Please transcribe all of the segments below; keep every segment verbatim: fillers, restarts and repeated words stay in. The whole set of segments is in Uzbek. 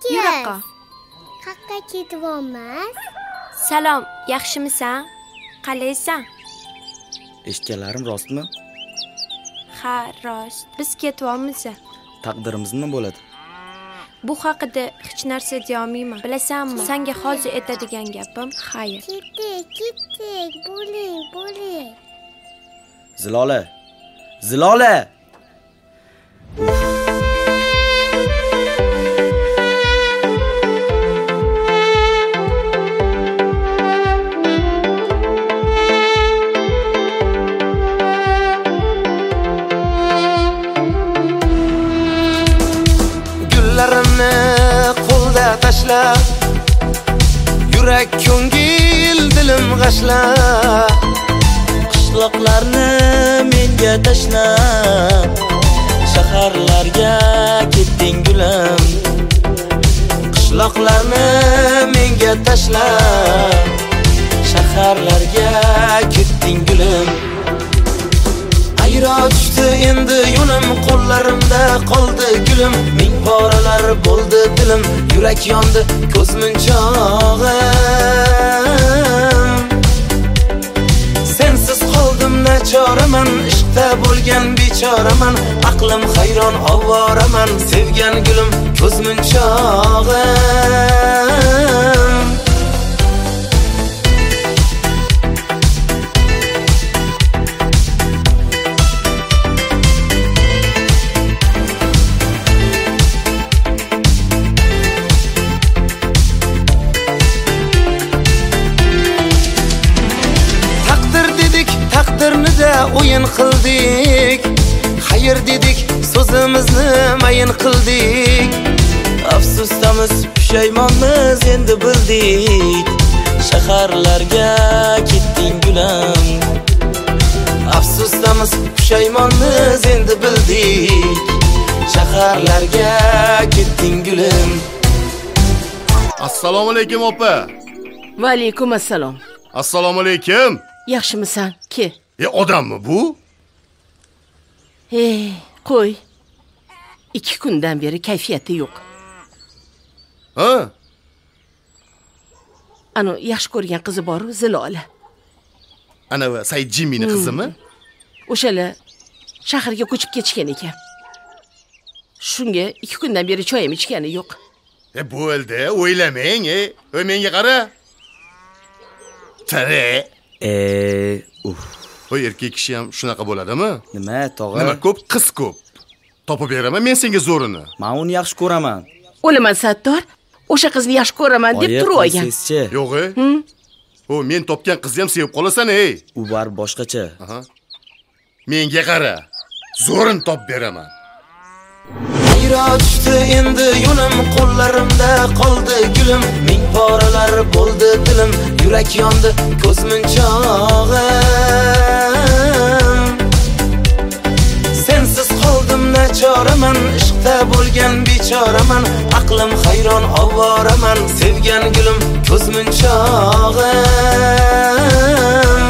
Yuraqa. Qaqqa ketyapmiz? Salom, yaxshimisan? Qalaysan? Eshitganlarim rostmi? Ha, rost. Biz ketyapmiz. Taqdirimiz nima bo'ladi? Bu haqida hech narsa deya olmayman. Bilasanmi? Senga hozir aytadigan gapim xayr. Ketdik, ketdik. Bo'ling, bo'ling. Zilola. Zilola. Gullarimni qo'lda tashlab, yurak ko'ngil dilim g'ashlab, qishloqlarni menga tashlab, shaharlarga ketding gulim. Qishloqlarni menga tashlab, shaharlarga ketding gulim. Ayro tushdi endi yo'lim, qo'llarimda qoldi gulim. Ming poralar bo'ldi dilim, yurak yondi ko'z munchog'im. Sensiz qoldim nachoraman, ishqda bo'lgan bechoraman. Aqlim hayron ovoraman, sevgan gulim ko'z munchog'im. Taqdirnida o'yin qildik, xayr dedik, so'zimizni mayin qildik. Afsusdamiz, pushaymonmiz, endi bildik. Shaharlarga ketding gulim. Afsusdamiz, pushaymonmiz, endi bildik. Shaharlarga ketding gulim. Assalomu alaykum opa. Va alaykum assalom. Assalomu alaykum. Yaxshimisan? Ke. E, odammi bu? Hey, qo'y. ikki kundan beri kayfiyati yo'q. Ha? Ana yaxshi ko'rgan qizi bor-ku, Zilola. Ana va Said Jimini qizimi? O'shalar shaharga ko'chib ketishgan ekan. Shunga ikki kundan beri choy ham ichgani yo'q. E, bo'ldi, o'ylamang, e. Ey, menga qara. Tare. Eee, uf. Voy, erkak kishi ham shunaqa bo'ladimi? Nima, tog'a? Nima ko'p, qiz ko'p. Topib beraman men senga zo'rini. Men uni yaxshi ko'raman. O'laman Sattor. O'sha qizni yaxshi ko'raman deb turib olgan. Yo'q-e? O, men topgan qizni ham sevib qolasan, ey. U bar boshqacha. Aha. Menga qara. Zo'rin top beraman. Ayro tushdi endi yo'lim, qo'llarimda qoldi gulim. Ming poralar bo'ldi dilim, yurak yondi ko'z munchog'im. Sensiz qoldim nachoraman, ishqda bo'lgan bechoraman. Aqlim hayron ovoraman, sevgan gulim ko'z munchog'im.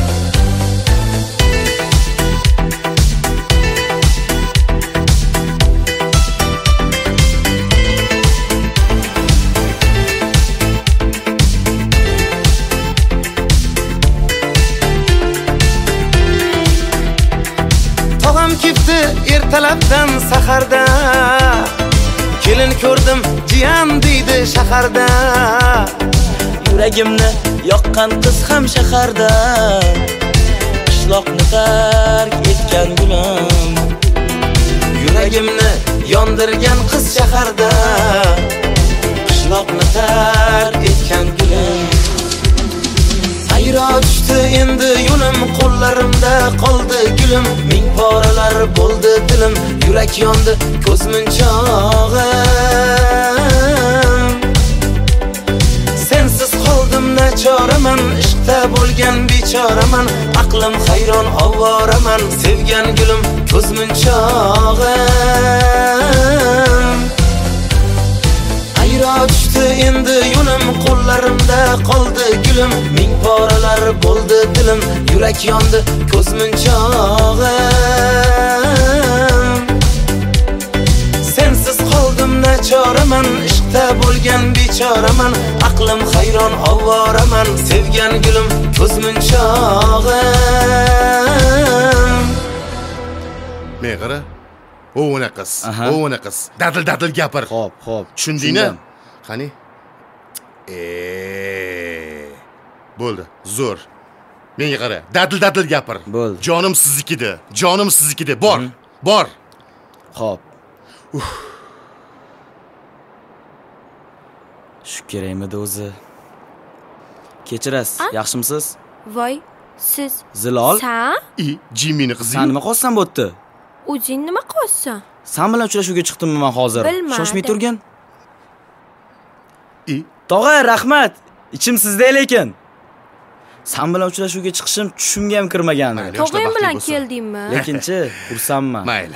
Kipti ertalabdan saharda, kelin ko'rdim jiyan deydi shaharda. Yuragimni yoqqan qiz ham shaharda, qishloqni tark etgan gulim. Yuragimni yondirgan qiz shaharda, qishloqni tark etgan gulim. Ayro tushdi endi yo'lim, qo'llarimda qoldi gulim. Ming poralar bo'ldi dilim, yurak yondi ko'z munchog'im. Sensiz qoldim nachoraman, ishqda bo'lgan bechoraman. Aqlim hayron ovoraman, sevgan gulim ko'z munchog'im. Ayro tushdi endi yo'lim, qo'llarimda qoldi gulim. Ming poralar bo'ldi dilim, yurak yondi ko'z munchog'im. Sensiz qoldim nachoraman, ishq hayotda bo'lgan bechoraman, aqlim hayron ovoraman, sevgan gulim ko'z munchog'im. Men qara. O'g'ina qiz, o'g'ina qiz. Dadil-dadil gapir. Xo'p, xo'p. Tushundingmi? Qani? Eee. Bo'ldi, zo'r. Menga qara, dadil-dadil gapir. Bo'ldi. Jonim siznikida, jonim siznikida. Bor, bor. Xo'p. Uf. Shu kerakmidi o'zi? Kechirasiz, yaxshimisiz? Voy, siz. Zilol? Sen? I, Jimmini qizi. Sen nima qilsan bo'pti? O'zing nima qilsan? Sen bilan uchrashuvga chiqdimmi men hozir? Bilmadim. Shoshmay turgin. I, Tog'a, rahmat. Ichim sizda lekin. Sen bilan uchrashuvga chiqishim tushimga ham kirmagandi. Tog'ang bilan keldingmi? Lekinchi, xursandman. Mayli.